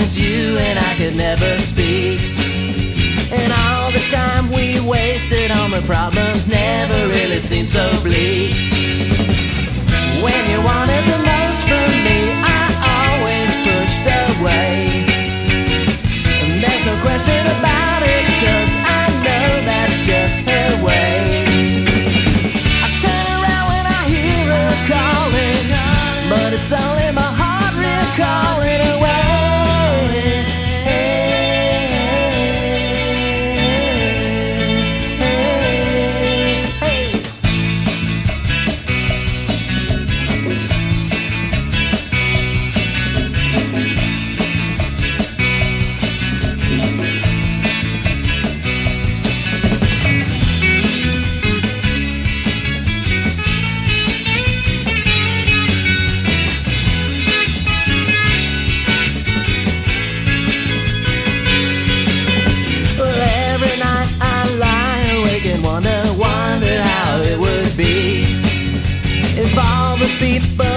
with you and I could never speak. And all the time we wasted on the problems never really seemed so bleak. When you wanted the most from me, I always pushed away. And there's no question about it, 'cause I know that's just her way. I turn around when I hear her calling, but it's only my heart recalling away. Wonder how it would be if all the people